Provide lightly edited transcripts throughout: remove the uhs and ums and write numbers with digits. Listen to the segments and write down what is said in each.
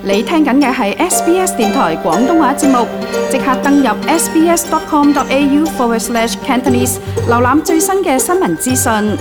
你聽緊嘅係 SBS 電台廣東話節目，即刻登入 sbs.com.au/Cantonese， 瀏覽最新嘅新聞資訊。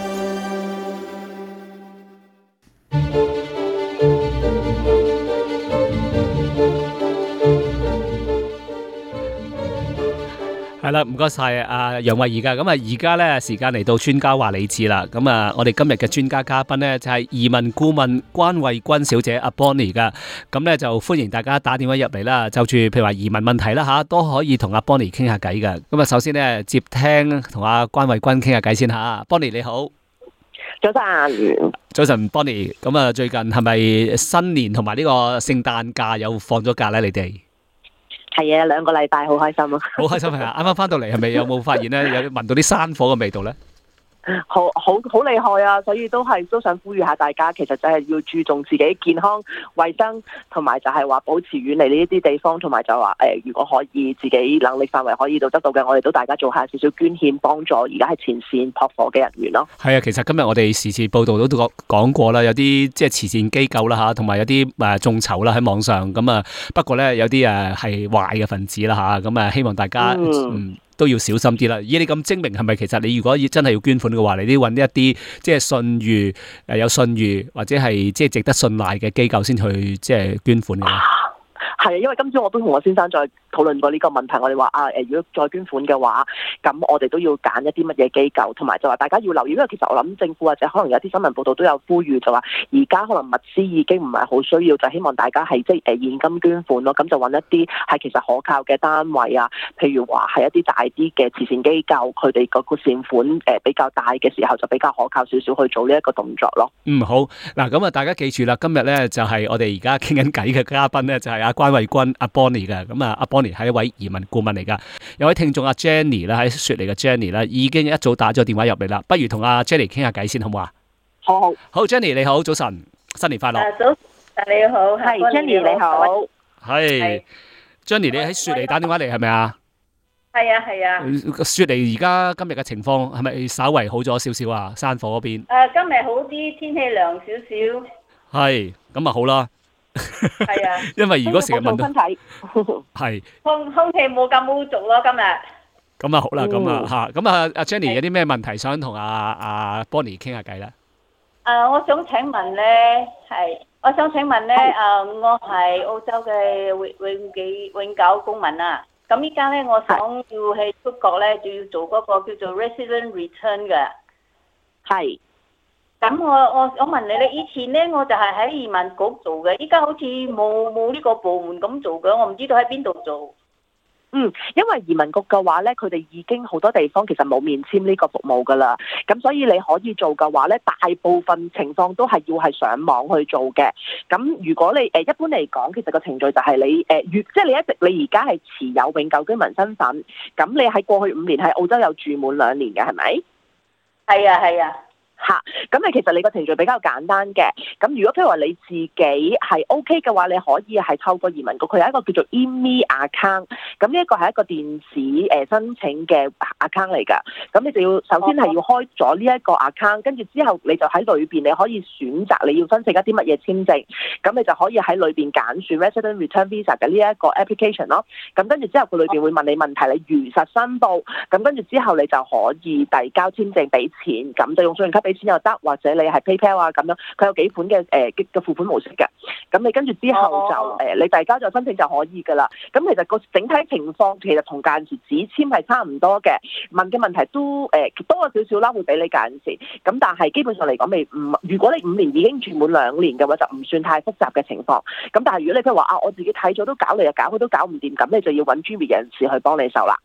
係啦，唔該晒阿楊慧儀噶。咁啊，而家咧時間嚟到專家話你知啦。咁啊，我哋今日嘅專家嘉賓咧就係移民顧問關慧君小姐阿 Bonnie 噶。咁咧就歡迎大家打電話入嚟啦，就住譬如話移民問題啦吓，都可以同阿 Bonnie 傾下偈噶。咁啊，首先咧接聽同阿關慧君傾下偈先吓。Bonnie 你好， 早晨， 早晨 Bonnie。咁啊，最近係咪新年同埋呢個聖誕假有放咗假咧？你哋？ 係啊，2個禮拜好開心啊！ 好開心係啊！啱啱翻到嚟係咪有冇發現咧？有聞到啲山火嘅味道咧？ 好厲害啊！所以都想呼籲下大家，其實就係要注重自己健康、衛生，同埋就係話保持遠離呢一啲地方，同埋就話如果可以自己能力範圍可以到得到嘅，我哋都大家做下少少捐獻，幫助而家喺前線撲火嘅人員咯。係啊，其實今日我哋時事報道都講過啦，有啲即係慈善機構啦嚇，同埋有啲眾籌啦喺網上咁啊。不過咧有啲係壞嘅分子啦嚇，咁希望大家都要小心啲啦。以你咁精明，係咪其實你如果真係要捐款嘅話，你都要揾一啲即係信譽有信譽或者係即係值得信賴嘅機構先去即係捐款嘅？ 係啊，因為今朝我都同我先生再討論過呢個問題，我哋話如果再捐款嘅話，咁我哋都要揀一啲乜嘢機構，同埋就話大家要留意，因為其實我諗政府或者可能有啲新聞報道都有呼籲，就話而家可能物資已經唔係好需要，就希望大家係即係現金捐款咯，咁就揾一啲係其實可靠嘅單位啊，譬如話係一啲大啲嘅慈善機構，佢哋嗰個善款比較大嘅時候，就比較可靠少少去做呢一個動作咯。 好嗱，咁啊大家記住啦，今日咧就係我哋而家傾緊偈嘅嘉賓咧，就係阿關慧君阿 Bonnie 嘅。咁啊阿 Bonnie 係一位移民顧問嚟噶。有位聽眾阿 Jenny 啦，喺雪梨嘅 Jenny 啦，已經一早打咗電話入嚟啦。不如同阿 Jenny 傾下偈先，好唔好啊？好 Jenny 你好，早晨，新年快樂。 早晨你好， 係 Jenny 你好。 係 Jenny 你喺雪梨打電話嚟係咪啊？ 係啊係啊。 雪梨而家今日嘅情況係咪稍為好咗少少啊？山火嗰邊？ 今日好啲，天氣涼少少。 係，咁啊好啦。 係啊， 因為如果成日問到身體係空氣冇咁污濁咯，今日。 咁啊好啦，咁啊吓，咁啊阿 Jenny 有啲咩問題想同阿 Bonnie 傾下偈咧？ 我想請問咧，我係澳洲嘅永久公民啊。咁依家咧，我想要去出國咧，就要做嗰個叫做 resident return 嘅。 係。 咁我問你咧，以前咧我就係喺移民局做嘅，依家好似冇呢個部門咁做嘅，我唔知道喺邊度做。 因為移民局嘅話咧，佢哋已經好多地方其實冇面簽呢個服務噶啦，咁所以你可以做嘅話咧，大部分情況都係要係上網去做嘅。咁如果你一般嚟講，其實個程序就係你即係你而家係持有永久居民身份，咁你喺過去5年喺澳洲有住滿2年嘅，係咪？ 係啊係啊。 咁其實你個程序比較簡單嘅。咁如果譬如話你自己係 OK 嘅話，你可以係透過移民局，佢有一個叫做 EMI account。咁呢一個係一個電子申請嘅 account 嚟㗎。咁你就要首先係要開咗呢一個 account，跟住之後你就喺裏邊你可以選擇你要申請一啲乜嘢簽證。咁你就可以喺裏邊揀選 Resident Return Visa 嘅呢一個 application 咯。咁跟住之後佢裏邊會問你問題，你如實申報。咁跟住之後你就可以遞交簽證俾錢，咁就用信用卡俾錢又得，或者你係 PayPal 啊咁樣，佢有幾款嘅嘅付款模式嘅。咁你跟住之後就你遞交咗申請就可以噶啦。咁其實個整體情況其實同間時紙簽係差唔多嘅，問嘅問題都多咗少少啦，會俾你間時。咁但係基本上嚟講如果你5年已經住滿2年嘅話，就唔算太複雜嘅情況。咁但係如果你譬如話我自己睇咗都搞嚟又搞去都搞唔掂，咁你就要揾專業人士去幫你手啦。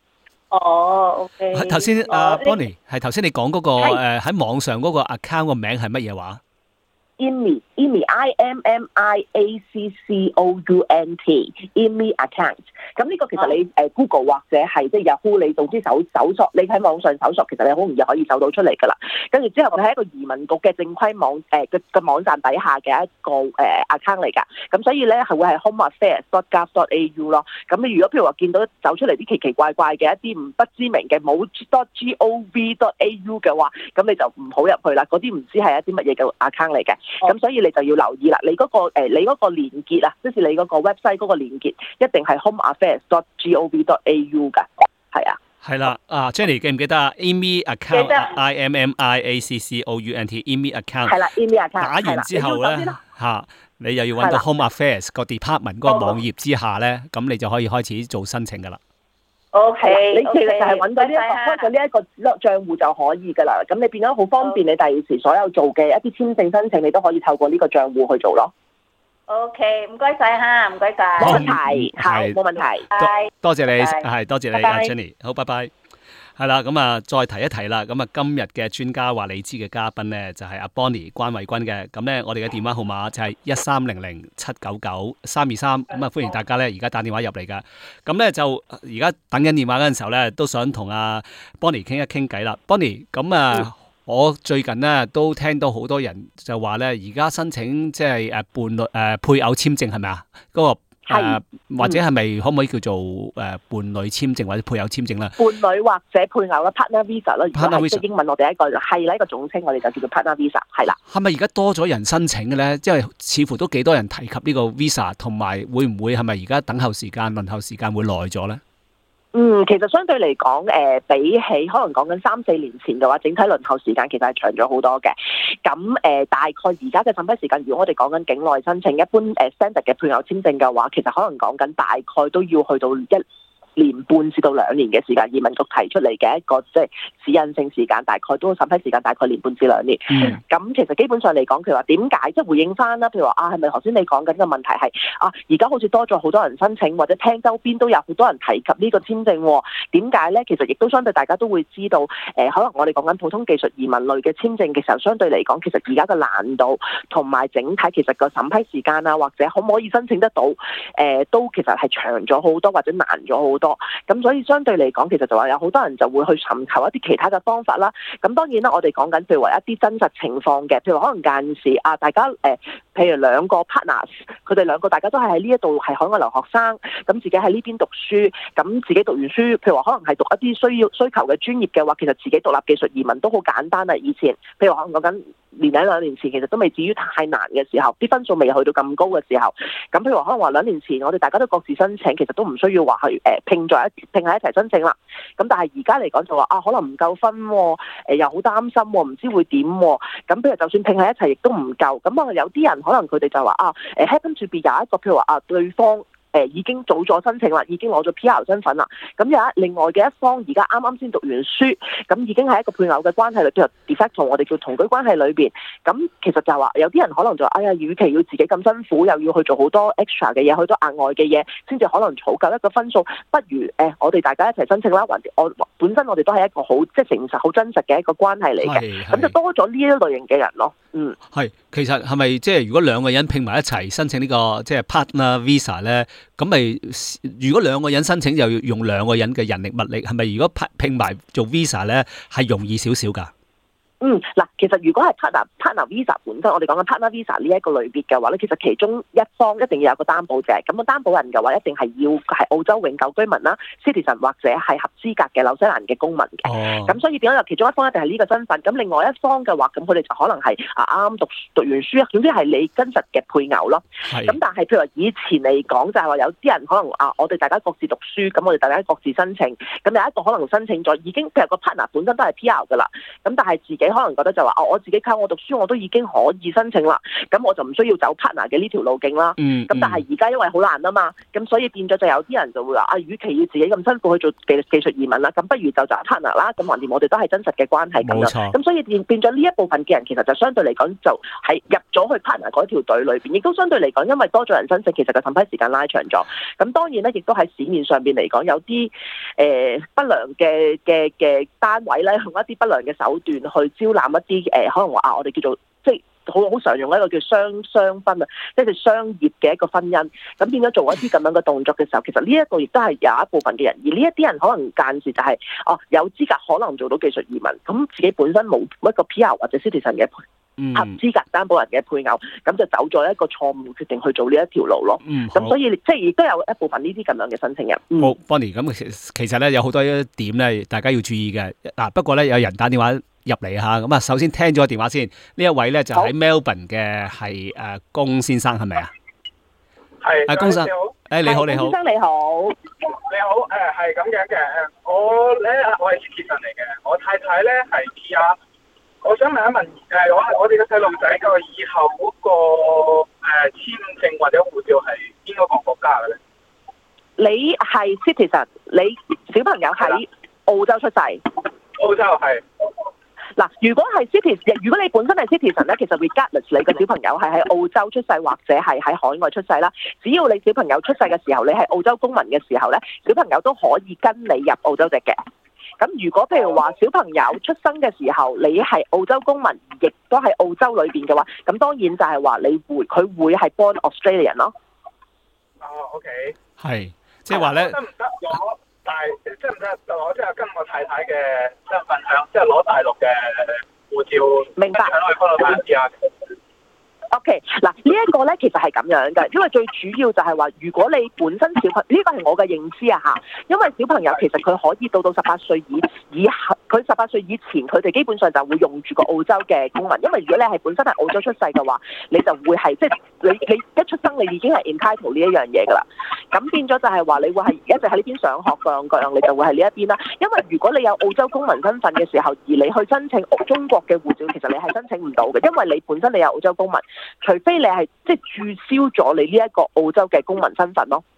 OK。 頭先Bonnie 係頭先你講嗰個喺網上嗰個 account 個名係乜嘢話 ？EMI IMMIACCOUNT，EMI account。咁呢個其實你Google 或者係即係 Yahoo，你總之搜索，你喺網上搜索，其實你好容易可以搜到出嚟㗎啦。跟住之後佢係一個移民局嘅正規網嘅網站底下嘅一個account 嚟㗎。咁所以咧係會係 homeaffairs.gov.au 咯。咁你如果譬如話見到走出嚟啲奇奇怪怪嘅一啲不知名嘅冇 .gov.au 嘅話，咁你就唔好入去啦。嗰啲唔知係一啲乜嘢嘅 account 嚟嘅。 咁所以你就要留意啦。你嗰個連結啊，即係你嗰個 website 嗰個連結，一定係 homeaffairs.gov.au 㗎，係啊。 係啦，Jenny 記唔記得啊 ？IMMI account IMMIACCOUNT，IMMI account 係啦 ，IMMI account 打完之後咧你又要揾到 Home Affairs 個 department 嗰個網頁之下咧，咁你就可以開始做申請噶啦。 OK， 你其實就係揾到呢開咗呢一個賬戶就可以噶啦。咁你變咗好方便，你第二時所有做嘅一啲簽證申請，你都可以透過呢個賬戶去做咯。 OK，唔該晒嚇，唔該晒。 冇問題，係冇問題。 多謝你，係多謝你啊 Jenny， 好，拜拜。係啦，咁啊，再提一提啦。咁啊，今日嘅專家話你知嘅嘉賓咧，就係阿 Bonnie 關慧君嘅。咁咧，我哋嘅電話號碼就係1300-799-323。咁啊，歡迎大家咧，而家打電話入嚟噶。咁咧就而家等緊電話嗰陣時候咧，都想同阿 Bonnie 傾一傾偈啦。Bonnie，咁啊。我最近咧都聽到好多人就話咧，而家申請即係伴侶配偶簽證係咪啊？嗰個或者係咪可唔可以叫做伴侶簽證或者配偶簽證咧？ 伴侶或者配偶嘅 partner visa 咯，如果係即係英文我哋一個係啦一個總稱，我哋就叫做 partner visa 係啦。 係咪而家多咗人申請嘅咧？即係似乎都幾多人提及呢個 visa， 同埋會唔會係咪而家等候時間、輪候時間會耐咗咧？ 其實相對嚟講，比起可能講緊3-4年前嘅話，整體輪候時間其實係長咗好多嘅。咁大概而家嘅審批時間，如果我哋講緊境內申請一般standard 嘅配偶簽證嘅話，其實可能講緊大概都要去到1年半至到2年嘅時間，移民局提出嚟嘅一個即係指引性時間，大概都審批時間大概1年半至2年。咁其實基本上嚟講，譬如話點解即係回應翻啦？譬如話係咪頭先你講緊嘅問題係而家好似多咗好多人申請，或者聽周邊都有好多人提及呢個簽證，點解咧？其實亦都相對大家都會知道，可能我哋講緊普通技術移民類嘅簽證嘅時候，相對嚟講，其實而家嘅難度同埋整體其實個審批時間啊，或者可唔可以申請得到，都其實係長咗好多或者難咗好多。咁所以相對嚟講，其實就話有好多人就會去尋求一啲其他嘅方法啦。咁當然啦，我哋講緊譬如話一啲真實情況嘅，譬如可能間時大家譬如兩個 partners， 佢哋兩個大家都係喺呢一度係海外留學生，咁自己喺呢邊讀書，咁自己讀完書，譬如話可能係讀一啲需求嘅專業嘅話，其實自己獨立技術移民都好簡單啦。以前譬如可能講緊2年前，其實都未至於太難嘅時候，啲分數未去到咁高嘅時候，咁譬如可能話2年前，我哋大家都各自申請，其實都唔需要話去拼喺一齊申請啦。咁但係而家嚟講就話可能唔夠分，又好擔心，唔知會點。咁譬如就算拼喺一齊，亦都唔夠。咁有啲人可能佢哋就話happen to be 有一個譬如話對方。已經早咗申請啦，已經攞咗 PR 身份啦。咁有另外嘅一方而家啱啱先讀完書，咁已經係一個配偶嘅關係裏邊，de facto 我哋叫同居關係裏邊。咁其實就係話有啲人可能就哎呀，與其要自己咁辛苦，又要去做好多 extra 嘅嘢，好多額外嘅嘢，先至可能儲夠一個分數，不如我哋大家一齊申請啦。本身我哋都係一個好即係誠實、好真實嘅一個關係嚟嘅，咁就多咗呢一類型嘅人咯。 係，其實係咪即係如果兩個人拼埋一齊申請呢個即係 partner visa 咧，咁咪如果兩個人申請就要用兩個人嘅人力物力，係咪如果拼埋做 visa 咧係容易少少㗎？ 嗱，其實如果係 partner visa 本身，我哋講緊 partner visa 呢一個類別嘅話咧，其實其中一方一定要有個擔保者，咁個擔保人嘅話一定係要係澳洲永久居民啦 ，citizen 或者係合資格嘅紐西蘭嘅公民嘅。咁所以變咗有其中一方一定係呢個身份，咁另外一方嘅話，咁佢哋就可能係啱讀完書，總之係你真實嘅配偶咯。咁但係譬如話以前嚟講，就係話有啲人可能我哋大家各自讀書，咁我哋大家各自申請，咁有一個可能申請咗已經譬如個 partner 本身都係 PR 㗎啦，咁但係自己可能覺得就話我自己靠我讀書我都已經可以申請啦，咁我就唔需要走 partner 嘅呢條路徑啦。咁但係而家因為好難啊嘛，咁所以變咗就有啲人就會話與其要自己咁辛苦去做技術移民啦，咁不如就找 partner 啦。咁橫掂我哋都係真實嘅關係咁樣。咁所以變咗呢一部分嘅人其實就相對嚟講就係入咗去 partner 嗰條隊裏邊，亦都相對嚟講因為多咗人申請，其實個審批時間拉長咗。咁當然咧，亦都喺市面上邊嚟講有啲不良嘅單位咧，用一啲不良嘅手段去招攬一啲可能話我哋叫做即係好常用一個叫雙婚啊，即係商業嘅一個婚姻，咁變咗做一啲咁樣嘅動作嘅時候，其實呢一個亦都係有一部分嘅人，而呢一啲人可能間時就係有資格可能做到技術移民，咁自己本身冇一個 PR 或者 citizen 嘅合資格擔保人嘅配偶，咁就走咗一個錯誤決定去做呢一條路咯。咁所以即係亦都有一部分呢啲咁樣嘅申請人。 好，Bonnie，咁其實咧有好多一點咧，大家要注意嘅。不過咧有人打電話入嚟嚇。咁啊，首先聽咗個電話先，呢一位咧就喺 Melbourne 嘅係龔先生係咪啊？ 係， 龔生，你好，你好， 先生你好， 你好，係咁樣嘅，我係 citizen 嚟嘅，我太太咧係 PR，我想問一問，我哋嘅細路仔個以後嗰個簽證或者護照係邊個國家嘅咧？ 你係 citizen， 你小朋友喺澳洲出世， 澳洲係。 嗱，如果係 citizen， 如果你本身係 citizen 咧，其實 regardless 你個小朋友係喺澳洲出世或者係喺海外出世啦，只要你小朋友出世嘅時候，你係澳洲公民嘅時候咧，小朋友都可以跟你入澳洲籍嘅。咁如果譬如話小朋友出生嘅時候，你係澳洲公民，亦都係澳洲裏邊嘅話，咁當然就係話佢會係 born Australian 咯。 哦，OK。 係，即係話咧。 得唔得攞？但係即係唔得，我即係跟我太太嘅身份向，即係攞大陸嘅護照， 明白。 喺嗰度辦事啊。 OK， 嗱呢一個咧其實係咁樣嘅，因為最主要就係話，如果你本身小朋友呢個係我嘅認知啊嚇，因為小朋友其實佢可以到18歲以後，佢18歲以前佢哋基本上就會用住個澳洲嘅公民，因為如果你係本身係澳洲出世嘅話，你就會係即係你一出生你已經係 entitled 呢一樣嘢㗎啦，咁變咗就係話你會係一直喺呢邊上學各樣你就會係呢一邊啦，因為如果你有澳洲公民身份嘅時候，而你去申請中國嘅護照，其實你係申請唔到嘅，因為你本身你有澳洲公民。除非你係即係註銷咗你呢一個澳洲嘅公民身份咯。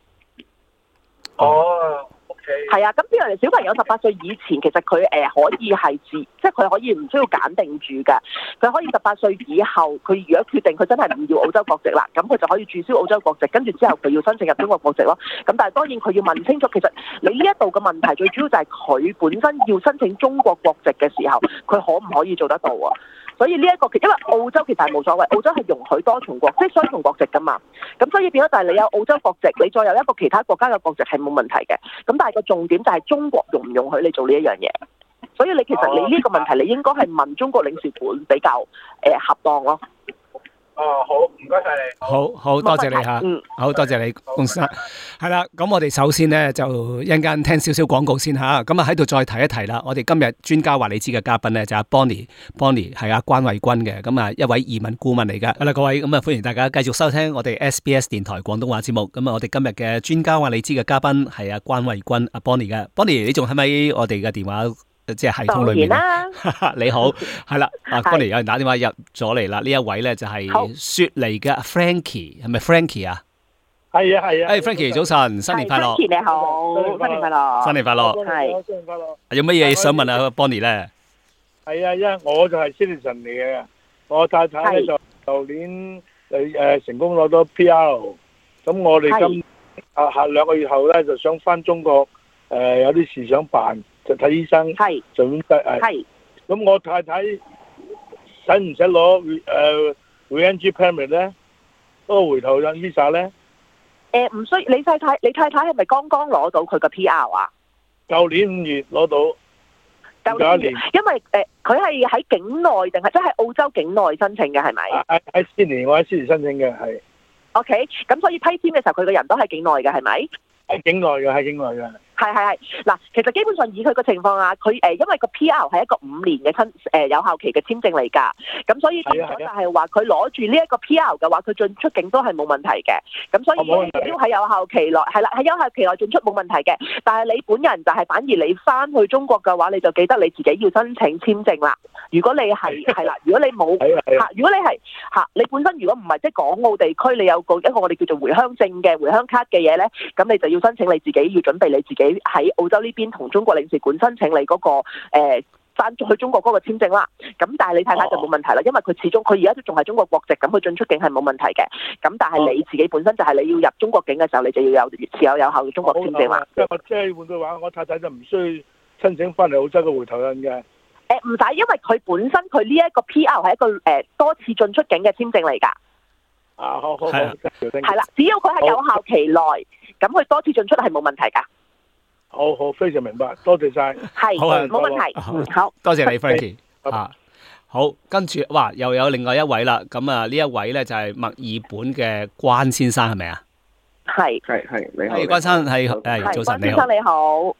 哦，OK。 係啊，咁譬如小朋友18歲以前，其實佢可以係即係佢可以唔需要揀定住嘅，佢可以18歲以後，佢如果決定佢真係唔要澳洲國籍啦，咁佢就可以註銷澳洲國籍，跟住之後佢要申請入中國國籍咯。咁但係當然佢要問清楚，其實你呢一度嘅問題最主要就係佢本身要申請中國國籍嘅時候，佢可唔可以做得到啊？所以呢一個因為澳洲其實係冇所謂，澳洲係容許多重國，即係雙重國籍㗎嘛。咁所以變咗就係你有澳洲國籍，你再有一個其他國家嘅國籍係冇問題嘅。咁但係個重點就係中國容唔容許你做呢一樣嘢。所以你其實你呢個問題，你應該係問中國領事館比較恰當咯。 哦，好，唔該晒你。 好多謝你嚇，好多謝你，龔先生。係啦，咁我哋首先咧就一陣間聽少少廣告先嚇，咁啊喺度再提一提啦。我哋今日專家話你知嘅嘉賓咧就阿 Bonnie 係阿關慧君嘅，咁啊一位移民顧問嚟㗎。好啦，各位咁啊歡迎大家繼續收聽我哋 SBS 電台廣東話節目。咁啊，我哋今日嘅專家話你知嘅嘉賓係阿關慧君阿 Bonnie 嘅。Bonnie 你仲喺咪我哋嘅電話？即係系統裏面你好，係啦，Bonnie有人打電話入咗嚟啦，呢一位咧就係雪梨嘅 Frankie， 係咪 Frankie 啊？ 係啊，係啊。 Frankie 早晨，新年快樂。 Frankie 你好，新年快樂。 新年快樂。 係。 新年快樂。 有乜嘢想問啊 Bonnie 咧？ 係啊，因為我就係 citizen 嚟嘅，我太太咧就舊年成功攞到 PR， 咁我哋下2個月後咧就想翻中國，有啲事想辦。就睇醫生，就咁得。咁我太太使唔使攞re-entry permit 咧？嗰個回頭印 visa 咧？ 唔需要。你太太係咪剛剛攞到佢個 PR 啊？ 舊年5月攞到。舊年。因為佢係喺境內定係即係澳洲境內申請嘅係咪？ 喺悉尼，我喺悉尼申請嘅係。 OK，咁所以批簽嘅時候，佢個人都喺境內嘅係咪？ 喺境內嘅。 係嗱，其實基本上以佢個情況啊，佢因為個 PR 係一個5年嘅有效期嘅簽證嚟㗎，咁所以變咗就係話佢攞住呢一個 PR 嘅話，佢進出境都係冇問題嘅。咁所以只要喺有效期內係啦，喺有效期內進出冇問題嘅。但係你本人就係反而你翻去中國嘅話，你就記得你自己要申請簽證啦。如果你係啦，如果你冇如果你係你本身如果唔係即係港澳地區，你有一個我哋叫做回鄉證嘅回鄉卡嘅嘢咧，咁你就要申請你自己，要準備你自己喺澳洲呢邊同中國領事館申請你嗰個翻去中國嗰個簽證啦。咁但係你太太就冇問題啦，因為佢始終佢而家都仲係中國國籍，咁佢進出境係冇問題嘅。咁但係你自己本身就係你要入中國境嘅時候，你就要持有有效嘅中國簽證啦。 即係換句話，我太太就唔需要申請翻嚟澳洲嘅回頭印嘅。 唔使，因為佢本身佢呢一個 PR 係一個多次進出境嘅簽證嚟㗎。 好， 係啦，只要佢喺有效期內，咁佢多次進出係冇問題㗎。 好，非常明白，多謝晒。 係，冇問題。好， 多謝你 Frankie。好，跟住又有另外一位啦。咁啊，呢一位咧就係墨爾本嘅關先生，係咪啊？ 係， 你好。 關生係早晨，你好。 關先生你好。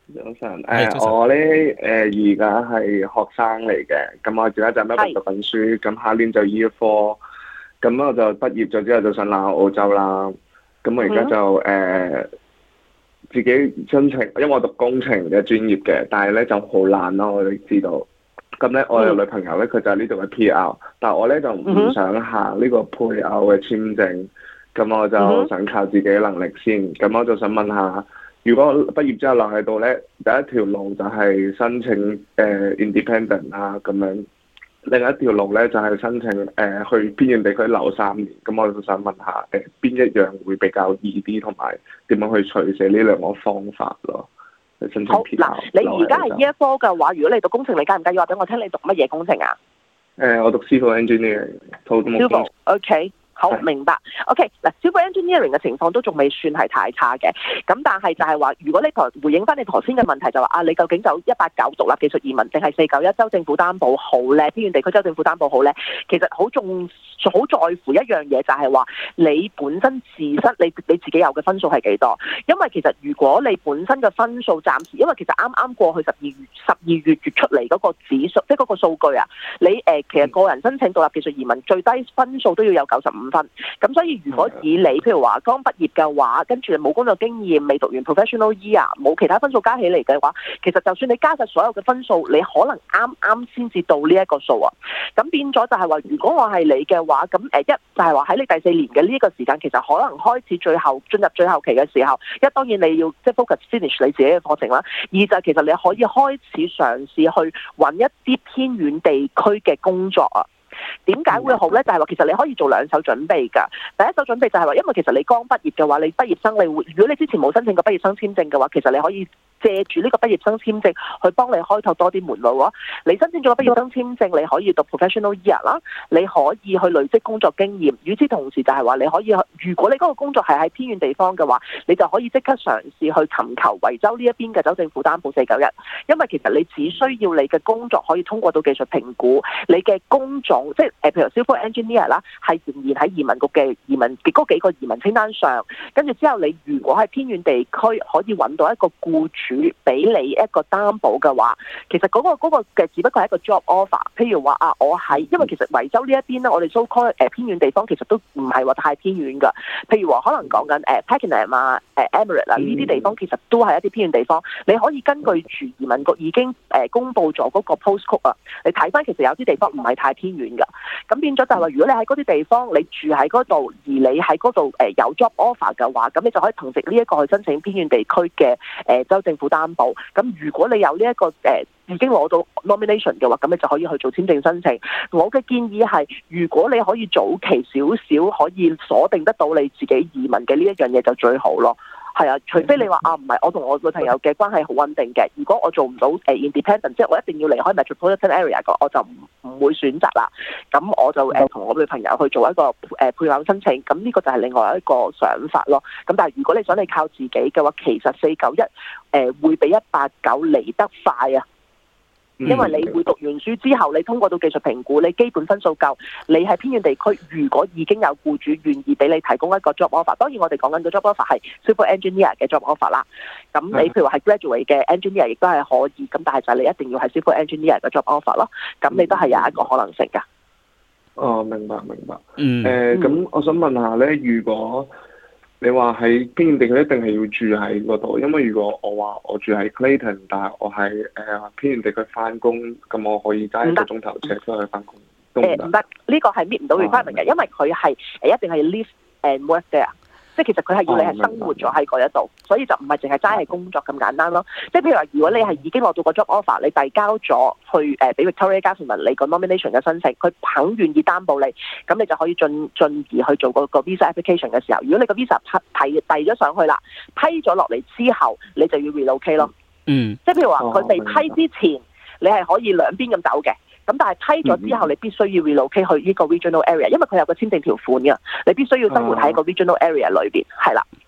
早晨， 早晨我咧而家係學生嚟嘅，咁我而家就喺度讀緊書，咁下年就 Year 4，咁我就畢業咗之後就想嚟澳洲啦，咁我而家就自己申請，因為我讀工程嘅專業嘅，但係咧就好難咯，我哋知道。咁咧我有女朋友咧，佢就係呢度嘅 PR，但係我咧就唔想行呢個配偶嘅簽證，咁我就想靠自己嘅能力先。咁我就想問下，如果畢業之後留喺度咧，第一條路就係申請independent 啊咁樣，另一條路咧就係申請去偏遠地區留3年。咁我就想問下邊一樣會比較易啲，同埋點樣去取捨呢兩個方法咯？ 好嗱，你而家係呢一科嘅話，如果你讀工程，你介唔介意話俾我聽你讀乜嘢工程啊？ 我讀 civil engineering， 土木工程。 OK。好，明白。OK， 嗱，civil engineering 嘅情況都仲未算係太差嘅。咁但係就係話，如果你回應翻你頭先嘅問題，就話啊，你究竟就189獨立技術移民定係491州政府擔保好咧？偏遠地區州政府擔保好咧？其實好在乎一樣嘢，就係話你本身自身你自己有嘅分數係幾多？因為其實如果你本身嘅分數暫時，因為其實啱啱過去12月出嚟嗰個指數，即係嗰個數據啊，你其實個人申請獨立技術移民最低分數都要有95分，咁所以如果以你譬如話剛畢業嘅話，跟住冇工作經驗，未讀完 professional year， 冇其他分數加起嚟嘅話，其實就算你加晒所有嘅分數，你可能啱啱先至到呢一個數啊。咁變咗就係話，如果我係你嘅話，咁一就係話喺你第4年嘅呢一個時間，其實可能開始進入最後期嘅時候，一當然你要即係 focus finish 你自己嘅課程啦。二就係其實你可以開始嘗試去揾一啲偏遠地區嘅工作啊。點解會好咧？就係話其實你可以做2手準備㗎。第一手準備就係話，因為其實你剛畢業嘅話，你畢業生如果你之前冇申請過畢業生簽證嘅話，其實你可以借住呢個畢業生簽證去幫你開拓多啲門路咯。你申請咗個畢業生簽證，你可以讀 professional year 啦，你可以去累積工作經驗。與此同時就係話，你可以如果你嗰個工作係喺偏遠地方嘅話，你就可以即刻嘗試去尋求維州呢一邊嘅州政府擔保491，因為其實你只需要你嘅工作可以通過到技術評估，你嘅工種即係譬如 civil engineer 啦，係仍然喺移民局嘅移民嗰幾個移民清單上。跟住之後，你如果喺偏遠地區可以揾到一個僱主俾你一個擔保嘅話，其實嗰個嘅只不過係一個 job offer。譬如話啊，我喺因為其實維州呢一邊咧，我哋 so called 偏遠地方其實都唔係話太偏遠㗎。譬如話可能講緊Pakenham 啊、Emerald 啊呢啲地方，其實都係一啲偏遠地方。你可以根據住移民局已經公佈咗嗰個 postcode 啊，你睇翻其實有啲地方唔係太偏遠㗎。咁變咗就係話，如果你喺嗰啲地方，你住喺嗰度，而你喺嗰度有 job offer 嘅話，咁你就可以憑藉呢一個去申請偏遠地區嘅州政府擔保。咁如果你有呢一個已經攞到 nomination 嘅話，咁你就可以去做簽證申請。我嘅建議係，如果你可以早期少少可以鎖定得到你自己移民嘅呢一樣嘢，就最好咯。係啊，除非你話啊，唔係我同我女朋友嘅關係好穩定嘅，如果我做唔到independent， 即係我一定要離開 metropolitan area 嘅，我就唔會選擇啦。咁我就同我女朋友去做一個配偶申請，咁呢個就係另外一個想法咯。咁但係如果你想你靠自己嘅話，其實491會比189嚟得快啊。因為你會讀完書之後，你通過到技術評估，你基本分數夠，你喺偏遠地區，如果已經有僱主願意俾你提供一個 job offer， 當然我哋講緊嘅 job offer 係 civil engineer 嘅 job offer 啦。咁你譬如話係 graduate 嘅 engineer 亦都係可以，咁但係就係你一定要係 civil engineer 嘅 job offer 咯。咁你都係有一個可能性㗎。 哦，明白。咁我想問下咧，如果你話喺偏遠地區一定係要住喺嗰度，因為如果我話我住喺 Clayton， 但係我喺偏遠地區翻工，咁我可以揸1個鐘頭車出去翻工，都唔得。唔得，呢個係 meet 唔到 requirement 嘅，因為佢係一定係 live and work there。即係其實佢係要你係生活咗喺嗰一度，所以就唔係淨係齋係工作咁簡單咯。即係譬如話，如果你係已經攞到個 job offer， 你遞交咗去俾 Victoria Government 你個 nomination 嘅申請，佢肯願意擔保你，咁你就可以進而去做個 visa application 嘅時候，如果你個 visa 遞咗上去啦，批咗落嚟之後，你就要 relocate 咯。即係譬如話佢未批之前，你係可以兩邊咁走嘅。咁但係批咗之後，你必須要 relocate 去呢個 regional area，因為佢有個簽證條款嘅，你必須要生活喺一個 regional area 裏邊，係啦。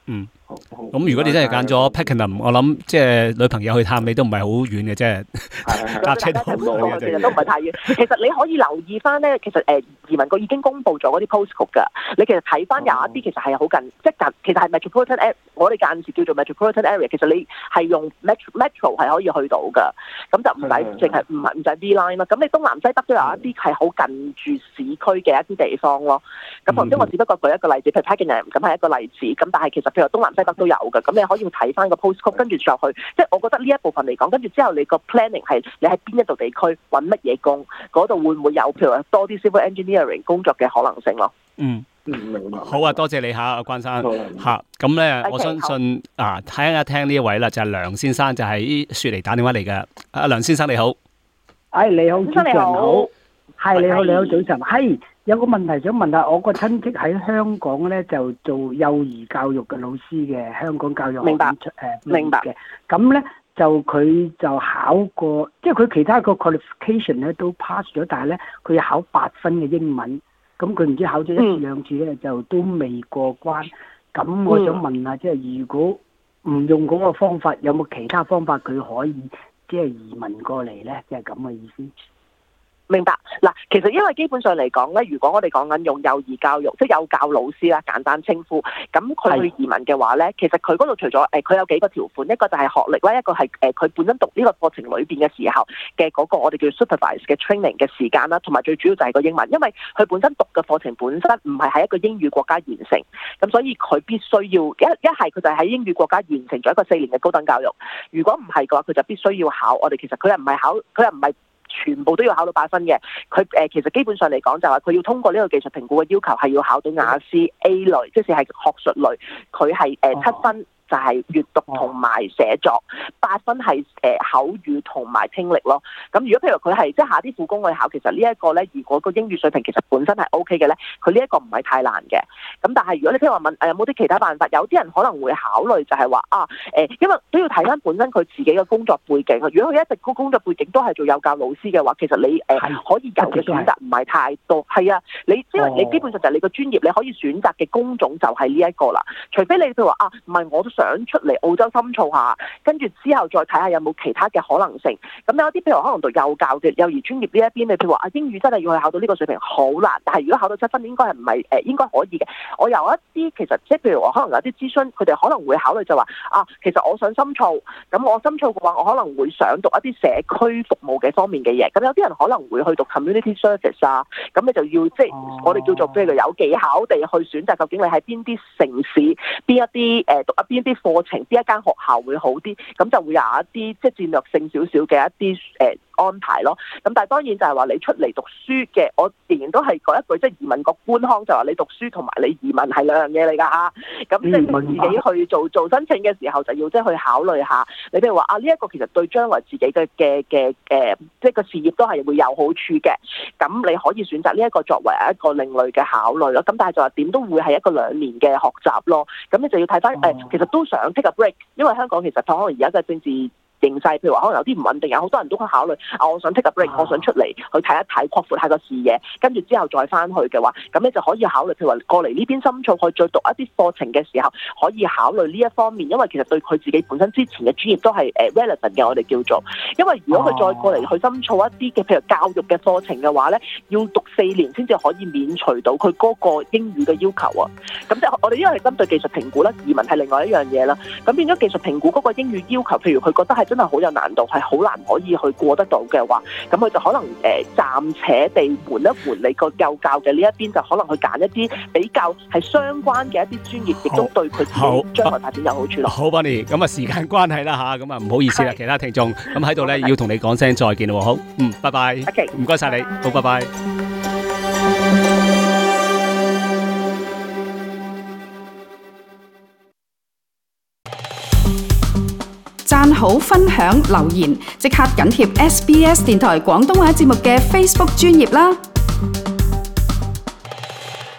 咁如果你真係揀咗 Pakenham， 我諗即係女朋友去探你都唔係好遠嘅啫，搭車都其實都唔係太遠。其實你可以留意翻咧，其實移民局已經公布咗嗰啲 postcode 㗎。你其實睇翻有一啲其實係好近，即係其實係 metropolitan area， 我哋間時叫做 metropolitan area。其實你係用 metro 係可以去到㗎，咁就唔使淨係唔使 D line 啦。咁你東南西北都有一啲係好近住市區嘅一啲地方咯。咁頭先我只不過舉一個例子，譬如 Pakenham 咁係一個例子。咁但係其實譬如東南西北都有嘅，咁你可以睇翻個 postcode， 跟住再去，即係我覺得呢一部分嚟講，跟住之後你個 planning 係你喺邊一度地區揾乜嘢工，嗰度會唔會有譬如話多啲 civil engineering 工作嘅可能性咯？ 明白。 好啊，多謝你嚇，關生嚇。咁咧，我相信聽一聽呢一位啦，就係梁先生，就係雪梨打電話嚟嘅。阿梁先生你好， 你好，主持人好，係你好，早晨，係有個問題想問下，我個親戚喺香港咧就做幼兒教育嘅老師嘅，香港教育學院明白嘅，咁咧就佢就考過，即係佢其他個 qualification 咧都 pass 咗，但係咧佢要考8分嘅英文。咁佢唔知考咗1次2次咧，就都未過關。咁我想問下，即係如果唔用嗰個方法，有冇其他方法佢可以即係移民過嚟咧？即係咁嘅意思。 明白嗱，其實因為基本上嚟講咧，如果我哋講緊用幼兒教育，即係幼教老師啦，簡單稱呼，咁佢去移民嘅話咧，其實佢嗰度除咗佢有幾個條款，一個就係學歷啦，一個係佢本身讀呢個課程裏邊嘅時候嘅嗰個我哋叫 supervise 嘅 training 嘅時間啦，同埋最主要就係個英文，因為佢本身讀嘅課程本身唔係喺一個英語國家完成，咁所以佢必須要一係佢就係喺英語國家完成咗一個4年嘅高等教育，如果唔係嘅話，佢就必須要考我哋其實佢又唔係全部都要考到8分嘅，佢其實基本上嚟講就係佢要通過呢個技術評估嘅要求係要考到雅思 A 類，即係學術類，佢係7分。就係閱讀同埋寫作，8分係口語同埋聽力咯。咁如果譬如佢係即係下啲副工去考，其實呢一個咧，如果個英語水平其實本身係 OK 嘅咧，佢呢一個唔係太難嘅。咁但係如果你譬如話問有冇啲其他辦法，有啲人可能會考慮就係話因為都要睇翻本身佢自己嘅工作背景。如果佢一直個工作背景都係做幼教老師嘅話，其實你可以有嘅選擇唔係太多。係啊，因為你基本上就係你個專業，你可以選擇嘅工種就係呢一個啦。除非你譬如話唔係我都想出嚟澳洲深造下，跟住之後再睇下有冇其他嘅可能性。咁有啲譬如可能讀幼教嘅幼兒專業呢一邊，你譬如話英語真係要去考到呢個水平好難，但係如果考到7分應該係唔係應該可以嘅。我有一啲其實即係譬如我可能有啲諮詢，佢哋可能會考慮就話其實我想深造，咁我深造嘅話，我可能會想讀一啲社區服務嘅方面嘅嘢。咁有啲人可能會去讀 community service 啊，咁你就要即係我哋叫做譬如有技巧地去選擇究竟你喺邊啲城市，邊一啲讀邊一啲課程，邊一間學校會好啲，咁就會有一啲即係戰略性少少嘅一啲安排咯。咁但係當然就係話你出嚟讀書嘅，我仍然都係講一句，即係移民局官腔就話你讀書同埋你移民係兩樣嘢嚟㗎嚇。咁即係自己去做申請嘅時候，就要即係去考慮下。你譬如話呢一個其實對將來自己嘅即係個事業都係會有好處嘅。咁你可以選擇呢一個作為一個另類嘅考慮咯。咁但係就話點都會係一個2年嘅學習咯。咁你就要睇翻其實都想 take a break， 因為香港其實可能而家嘅政治形勢，譬如話可能有啲唔穩定，有好多人都去考慮我想 take a break， 我想出嚟去睇一睇，擴闊下個視野，跟住之後再翻去嘅話，咁你就可以考慮，譬如話過嚟呢邊深造去再讀一啲課程嘅時候，可以考慮呢一方面，因為其實對佢自己本身之前嘅專業都係relevant 嘅，我哋叫做。因為如果佢再過嚟去深造一啲嘅譬如教育嘅課程嘅話咧，要讀4年先至可以免除到佢嗰個英語嘅要求啊。咁即係我哋因為係針對技術評估啦，移民係另外一樣嘢啦。咁變咗技術評估嗰個英語要求，譬如佢覺得係真係好有難度，係好難可以去過得到嘅話，咁佢就可能暫且地緩一緩你個幼教嘅呢一邊，就可能去揀一啲比較係相關嘅一啲專業，亦都對佢自己將來發展有好處咯。 好 Bonnie， 咁時間關係啦嚇，咁唔好意思啦，其他聽眾咁喺度咧要同你講聲再見咯。好，拜拜。 OK， 唔該晒你，好，拜拜。 讚好、分享、留言，即刻緊貼SBS 電台廣東話節目嘅 Facebook 專頁啦！